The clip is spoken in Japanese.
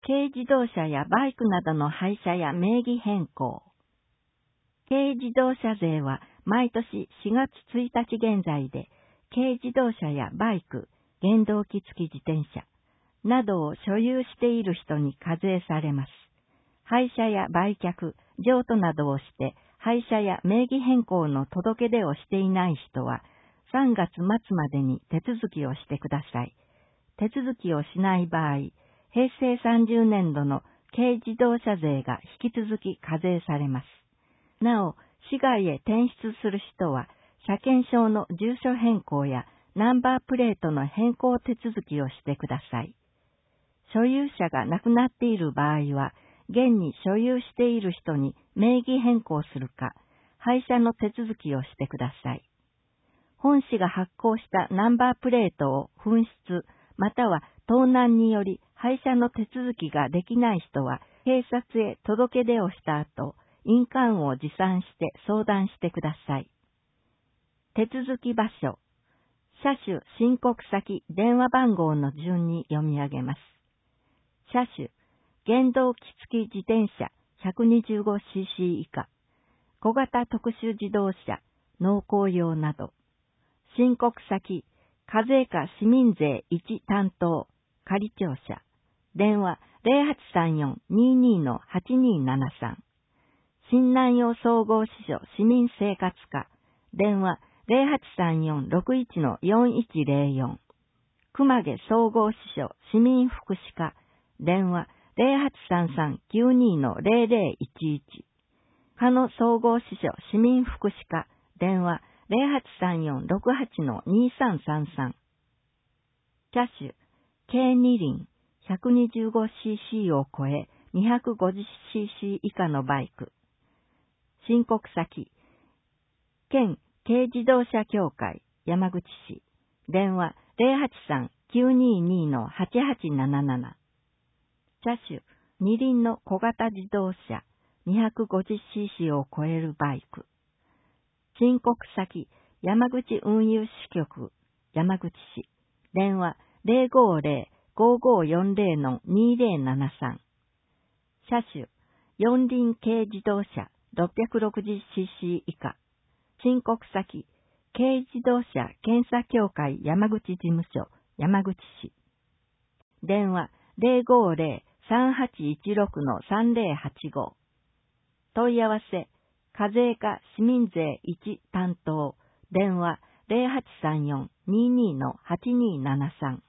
軽自動車やバイクなどの廃車や名義変更。軽自動車税は毎年4月1日現在で、軽自動車やバイク、原動機付き自転車などを所有している人に課税されます。廃車や売却、譲渡などをして、廃車や名義変更の届け出をしていない人は、3月末までに手続きをしてください。手続きをしない場合、平成30年度の軽自動車税が引き続き課税されます。なお、市外へ転出する人は、車検証の住所変更やナンバープレートの変更手続きをしてください。所有者が亡くなっている場合は、現に所有している人に名義変更するか、廃車の手続きをしてください。本市が発行したナンバープレートを紛失、または盗難により廃車の手続きができない人は、警察へ届け出をした後、印鑑を持参して相談してください。手続き場所、車種、申告先、電話番号の順に読み上げます。車種、原動機付き自転車 125cc 以下、小型特殊自動車、農耕用など。申告先、課税課市民税1担当、仮庁舎。電話 0834-22-8273。新南洋総合支所市民生活課。電話 0834-61-4104。熊毛総合支所市民福祉課。電話 0833-92-0011。加野総合支所市民福祉課。電話0834-68-2333。車種、軽二輪 125cc を超え 250cc 以下のバイク。申告先、県軽自動車協会山口市。電話083-922-8877。車種、二輪の小型自動車 250cc を超えるバイク。申告先、山口運輸支局、山口市。電話050-5540-2073。車種、四輪軽自動車 660cc 以下。申告先、軽自動車検査協会山口事務所、山口市。電話050-3816-3085。問い合わせ、課税課市民税1担当、電話0834-22-8273。